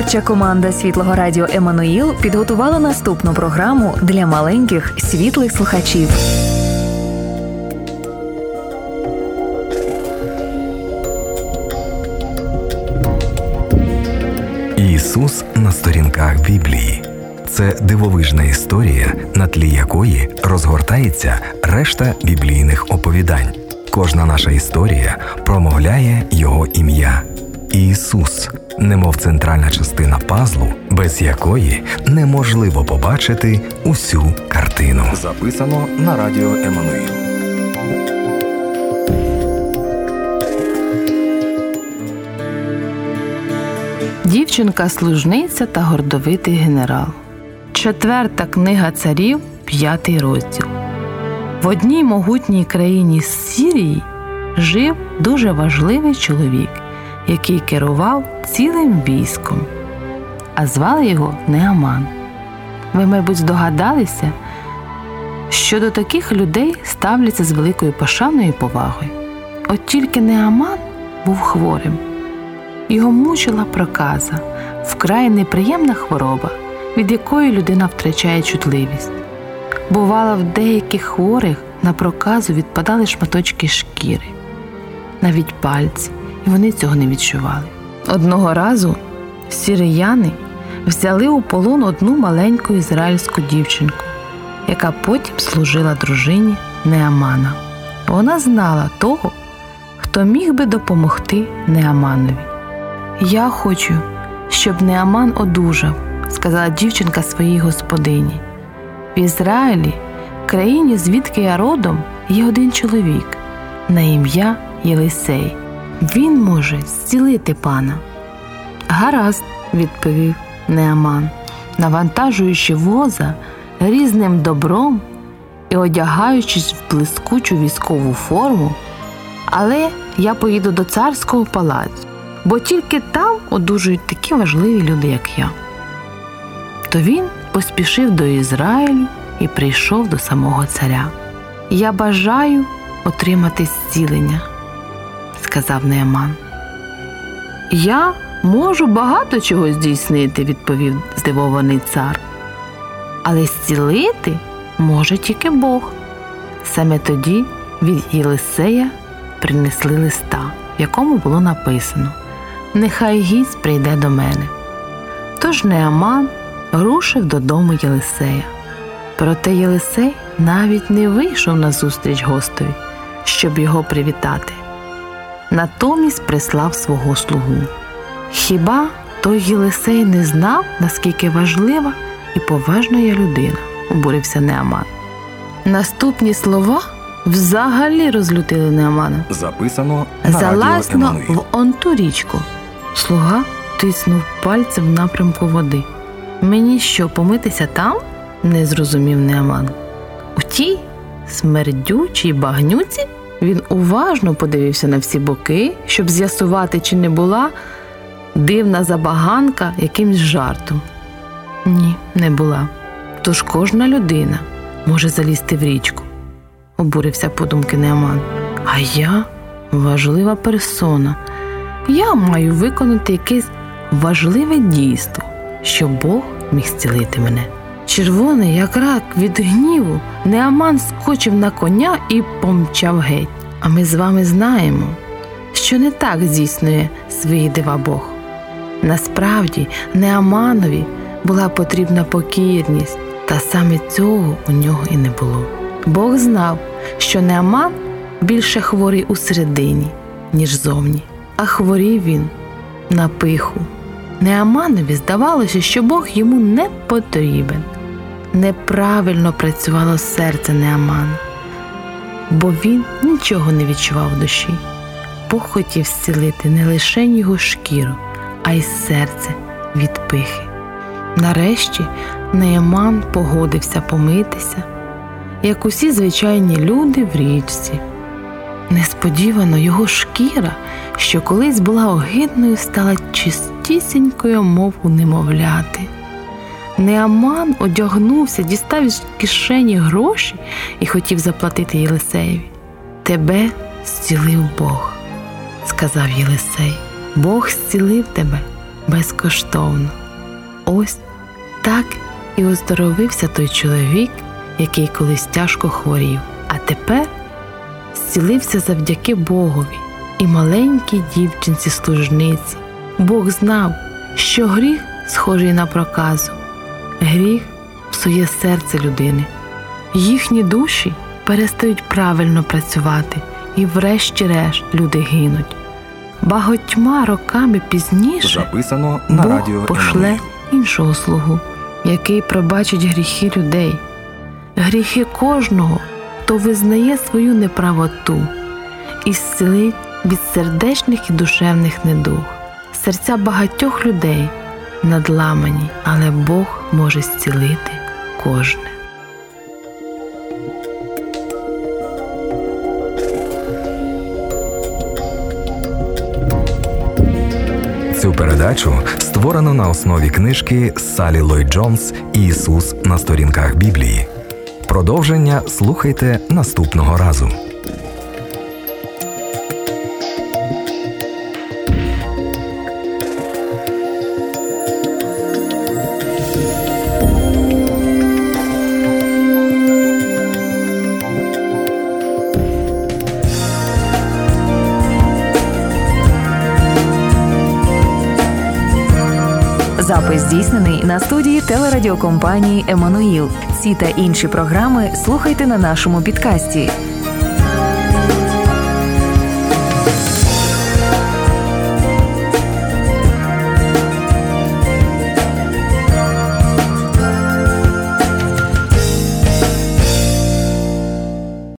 Творча команда Світлого Радіо «Еммануїл» підготувала наступну програму для маленьких світлих слухачів. Ісус на сторінках Біблії. Це дивовижна історія, на тлі якої розгортається решта біблійних оповідань. Кожна наша історія промовляє Його ім'я. Ісус, немов центральна частина пазлу, без якої неможливо побачити усю картину. Записано на радіо «Еммануїл». Дівчинка-служниця та гордовитий генерал. 4 книга царів, 5 розділ. В одній могутній країні Сирії жив дуже важливий чоловік, який керував цілим військом, а звали його Неаман. Ви, мабуть, здогадалися, що до таких людей ставляться з великою пошаною і повагою. От тільки Неаман був хворим. Його мучила проказа, вкрай неприємна хвороба, від якої людина втрачає чутливість. Бувало, в деяких хворих на проказу відпадали шматочки шкіри, навіть пальці, і вони цього не відчували. Одного разу сиріяни взяли у полон одну маленьку ізраїльську дівчинку, яка потім служила дружині Неамана. Вона знала того, хто міг би допомогти Неаманові. «Я хочу, щоб Неаман одужав», – сказала дівчинка своїй господині. «В Ізраїлі, країні, звідки я родом, є один чоловік на ім'я Єлисей. Він може зцілити пана». «Гаразд», – відповів Неаман, навантажуючи воза різним добром і одягаючись в блискучу військову форму, «але я поїду до царського палацу, бо тільки там одужують такі важливі люди, як я». То він поспішив до Ізраїлю і прийшов до самого царя. «Я бажаю отримати зцілення», – сказав Неаман. «Я можу багато чого здійснити», – відповів здивований цар. «Але зцілити може тільки Бог». Саме тоді від Єлисея принесли листа, в якому було написано: «Нехай гість прийде до мене». Тож Неаман рушив додому Єлисея. Проте Єлисей навіть не вийшов назустріч гостеві, щоб його привітати. Натомість прислав свого слугу. «Хіба той Єлисей не знав, наскільки важлива і поважна я людина?» – обурився Неаман. Наступні слова взагалі розлютили Неамана. Записано на «Залазь радіо «Еммануїл». в он ту річку». Слуга тиснув пальцем в напрямку води. «Мені що, помитися там?» – не зрозумів Неаман. «У тій смердючій багнюці?» Він уважно подивився на всі боки, щоб з'ясувати, чи не була дивна забаганка якимсь жартом. Ні, не була. Тож кожна людина може залізти в річку, обурився подумки Неаман. А я важлива персона. Я маю виконати якесь важливе дійство, щоб Бог міг зцілити мене. Червоний, як рак від гніву, Неаман скочив на коня і помчав геть. А ми з вами знаємо, що не так здійснює свої дива Бог. Насправді, Неаманові була потрібна покірність, та саме цього у нього і не було. Бог знав, що Неаман більше хворий усередині, ніж зовні. А хворів він на пиху. Неаманові здавалося, що Бог йому не потрібен. Неправильно працювало серце Неамана, бо він нічого не відчував в душі. Бог хотів зцілити не лише його шкіру, а й серце від пихи. Нарешті Неаман погодився помитися, як усі звичайні люди в річці. Несподівано його шкіра, що колись була огидною, стала чистісінькою, мов у немовляти. Неаман одягнувся, дістав із кишені гроші і хотів заплатити Єлисеєві. «Тебе зцілив Бог», – сказав Єлисей. «Бог зцілив тебе, безкоштовно. Ось так і оздоровився той чоловік, який колись тяжко хворів, а тепер зцілився завдяки Богові і маленькій дівчинці-служниці. Бог знав, що гріх схожий на проказу. Гріх псує серце людини. Їхні душі перестають правильно працювати, і врешті-решт люди гинуть. Багатьма роками пізніше Записано на радіо Бог пошле іншого слугу, який пробачить гріхи людей. Гріхи кожного, хто визнає свою неправоту і зцілить від сердечних і душевних недуг. Серця багатьох людей надламані, але Бог може зцілити кожне. Цю передачу створено на основі книжки Саллі Ллойд Джонс «Ісус на сторінках Біблії». Продовження слухайте наступного разу. Запис здійснений на студії телерадіокомпанії «Еммануїл». Ці та інші програми слухайте на нашому підкасті.